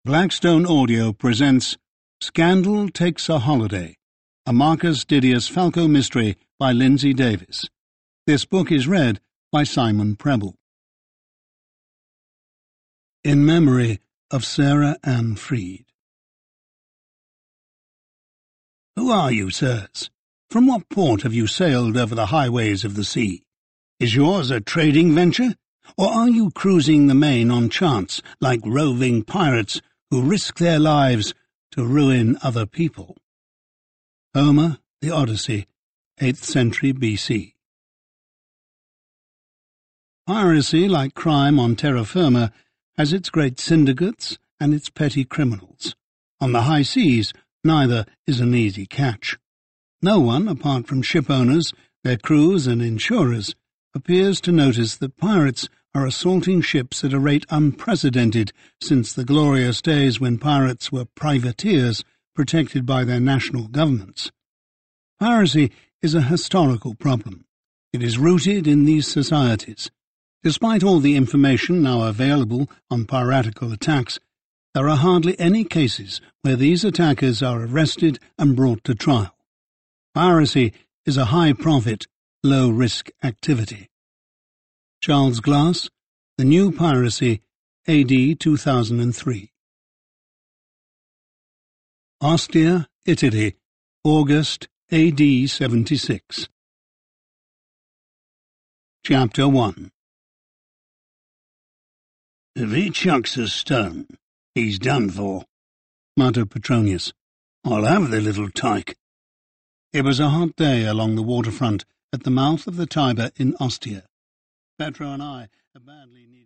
Blackstone Audio presents Scandal Takes a Holiday, a Marcus Didius Falco mystery by Lindsay Davis. This book is read by Simon Preble. In memory of Sarah Ann Freed. Who are you, sirs? From what port have you sailed over the highways of the sea? Is yours a trading venture, or are you cruising the main on chance like roving pirates who risk their lives to ruin other people? Homer, The Odyssey, 8th century BC. Piracy, like crime on terra firma, has its great syndicates and its petty criminals. On the high seas, neither is an easy catch. No one, apart from ship owners, their crews and insurers, appears to notice that pirates are assaulting ships at a rate unprecedented since the glorious days when pirates were privateers protected by their national governments. Piracy is a historical problem. It is rooted in these societies. Despite all the information now available on piratical attacks, there are hardly any cases where these attackers are arrested and brought to trial. Piracy is a high-profit, low-risk activity. Charles Glass, The New Piracy, A.D. 2003. Ostia, Italy, August, A.D. 76. Chapter 1. If he chucks a stone, he's done for, muttered Petronius. I'll have the little tyke. It was a hot day along the waterfront at the mouth of the Tiber in Ostia. Petro and I are badly